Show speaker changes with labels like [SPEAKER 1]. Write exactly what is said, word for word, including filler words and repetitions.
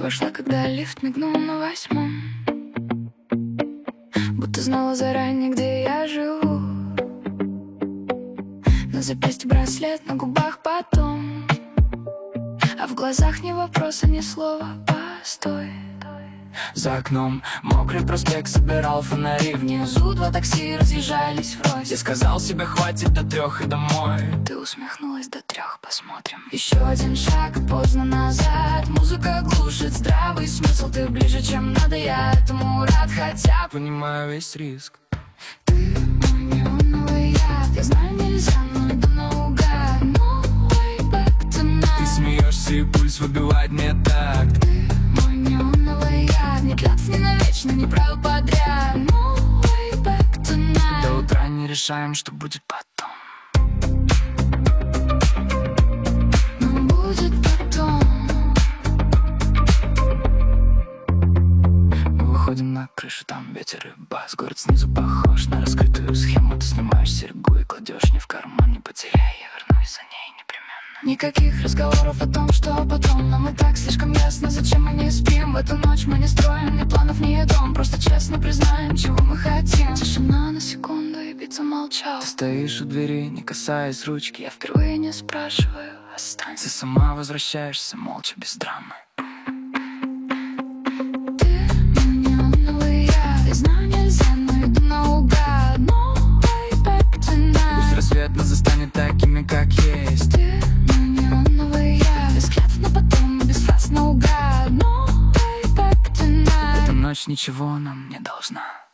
[SPEAKER 1] вошла, когда лифт мигнул на восьмом, будто знала заранее, где я живу. На запястье браслет, на губах потом, а в глазах ни вопроса, ни слова. Постой.
[SPEAKER 2] За окном мокрый проспект собирал фонари.
[SPEAKER 1] Внизу два такси разъезжались врозь.
[SPEAKER 2] Я сказал себе, хватит до трех и домой.
[SPEAKER 1] Ты усмехнулась: до трех посмотрим. Еще один шаг, поздно назад. Музыка глушит здравый смысл. Ты ближе, чем надо, я этому рад. Хотя
[SPEAKER 2] понимаю весь риск.
[SPEAKER 1] Ты мой неоновый яд. Я знаю, нельзя, но иду наугад. No way back tonight.
[SPEAKER 2] Ты смеешься, и пульс выбивает мне такт.
[SPEAKER 1] Ты мой неоновый яд. Ни клятв, ни навечно, ни правил подряд. No way back tonight.
[SPEAKER 2] До утра не решаем, что будет потом.
[SPEAKER 1] Но будет потом.
[SPEAKER 2] Мы выходим на крышу, там ветер и бас. Город снизу похож на раскрытую схему. Ты снимаешь серьгу и кладешь не в карман. Не потеряй, я вернусь за ней непременно.
[SPEAKER 1] Никаких разговоров о том, что потом. Нам и так слишком ясно, зачем мы не спим. В эту ночь мы не строим ни планов, ни дом. Просто честно признаем, чего мы хотим. Тишина на секунду, и биться молчал.
[SPEAKER 2] Ты стоишь у двери, не касаясь ручки.
[SPEAKER 1] Я впервые не спрашиваю, останься.
[SPEAKER 2] Ты сама возвращаешься, молча, без драмы.
[SPEAKER 1] Ты мой неоновый яд. Я знаю, нельзя, но иду наугад. No way back tonight.
[SPEAKER 2] Пусть рассвет нас застанет такими, как есть.
[SPEAKER 1] Ты мой неоновый яд. Без клятв на потом, без фраз наугад. No way back tonight.
[SPEAKER 2] Эта ночь ничего нам не должна.